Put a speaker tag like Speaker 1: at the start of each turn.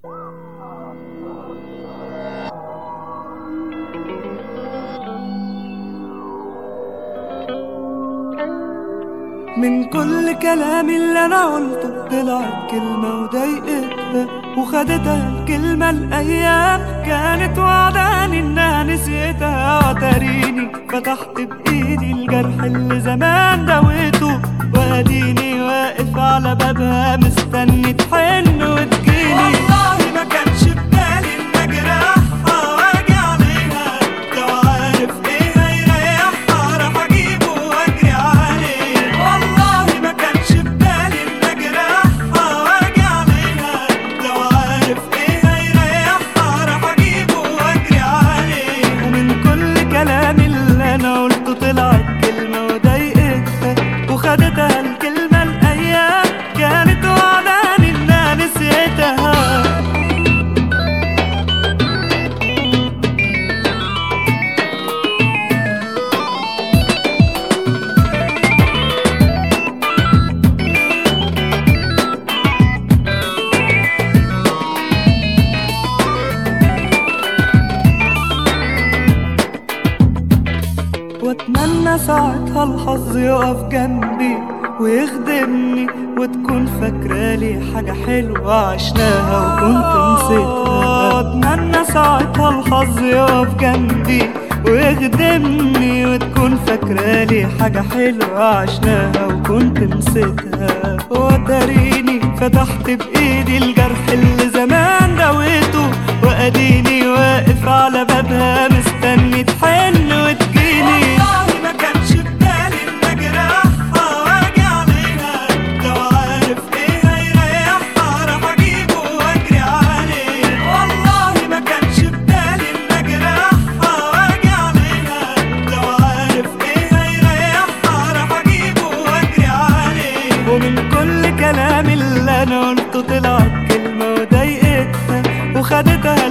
Speaker 1: من كل كلامي اللي انا قلته طلعت كلمة وضايقتها وخدتها الكلمة الايام كانت وعداني انها نسيتها. وتريني فتحت بايدي الجرح اللي زمان دويته واديني واقف على بابها مستني تحن وتجيني. والله ما كانش ببالي ان اجرحها واجي عليها، لو عارف ايه هيريحها راح اجيبه واجري عليه. والله ما كانش ببالي ان اجرحها واجي عليها، لو عارف ايه هيريحها راح اجيبه واجري عليه. ومن كل كلامي اللي انا قلته طلعت كلمة وضايقتها وخدتها الكلمة الايام كانت وعداني انها نسيتها. واتمنى ساعتها الحظ يقف جنبي ويخدمني وتكون فاكرالي حاجة حلوة عشناها وكنت نسيتها. واتمنى ساعتها الحظ يقف جنبي ويخدمني وتكون فاكرالي حاجة حلوة عشناها وكنت نسيتها. وتريني فتحت بايدي الجرح اللي زمان دويته واديني واقف على بابها مستني تحن وتجيني. والله ما كانش ببالي ان اجرحها واجي عليها، لو عارف ايه هيريحها راح اجيبه واجري عليه. والله ما كانش ببالي ان اجرحها واجي عليها، لو عارف ايه هيريحها راح اجيبه واجري عليه. ومن كل كلامي اللي انا قلته طلعت كلمة وضايقتها وخدتها